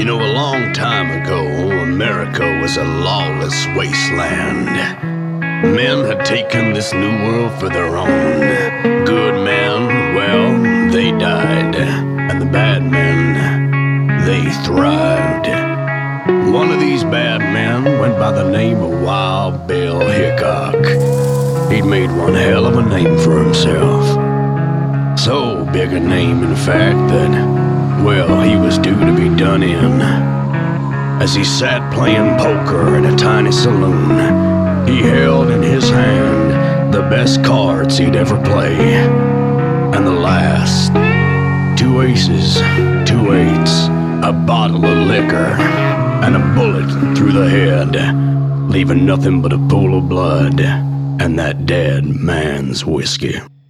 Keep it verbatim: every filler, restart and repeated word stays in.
You know, a long time ago, America was a lawless wasteland. Men had taken this new world for their own. Good men, well, they died. And the bad men, they thrived. One of these bad men went by the name of Wild Bill Hickok. He'd made one hell of a name for himself. So big a name, in fact, that, well, he was due to be done in. As he sat playing poker in a tiny saloon, he held in his hand the best cards he'd ever play. And the last, two aces, two eights, a bottle of liquor, and a bullet through the head, leaving nothing but a pool of blood and that dead man's whiskey.